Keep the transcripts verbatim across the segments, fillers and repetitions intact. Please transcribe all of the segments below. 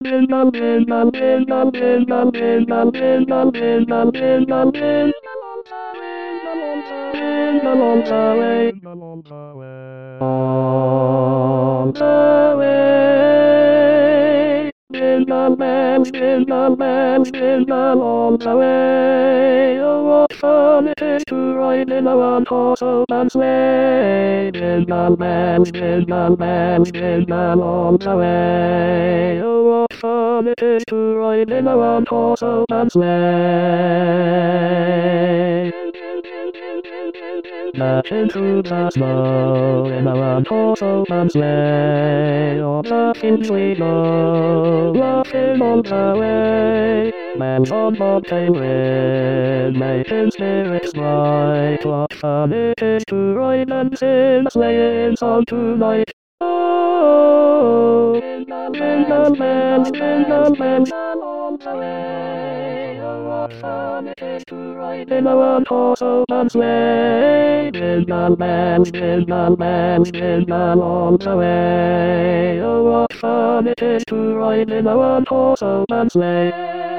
On the way, in the land, in the land, in the on the way. Oh, what fun it is to ride in a one-horse open sleigh. In the land, in the land, in the on the way. Oh, what fun it is to ride in a one-horse open sleigh. Dashing through the snow in a one-horse open sleigh. On the fields we go, laughing on the way. Bells on bobtail ring, making spirits bright. What fun it is to ride and sing a sleighing song tonight. Oh, jingle bells, jingle bells, along the way. Oh, what fun it is to ride in a one-horse open sleigh. Jingle bells, jingle bells, jingle all the way. Oh, what fun it is to ride in a one-horse open sleigh.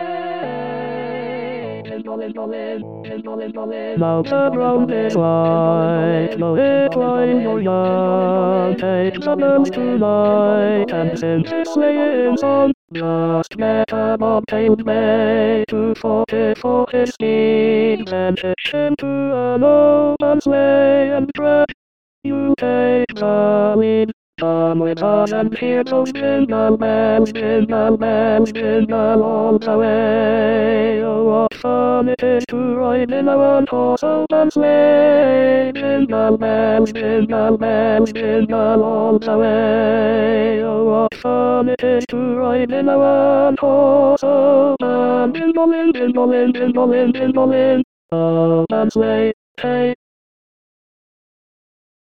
Now the ground is white, though it while you're young. Take the bells tonight and sing this sleighing song. Just met a bobtailed bay to forty for his speed. Then hitch him to an open sleigh and pray you take the lead. Come with us and hear those jingle bells, jingle bells, jingle all the way. Oh, what fun it is to ride in a one-horse open sleigh. Jingle bells, jingle bells, jingle all the way. Oh, what fun it is to ride in a one-horse open, jingle in, jingle in, jingle in, jingle in, open sleigh. Hey.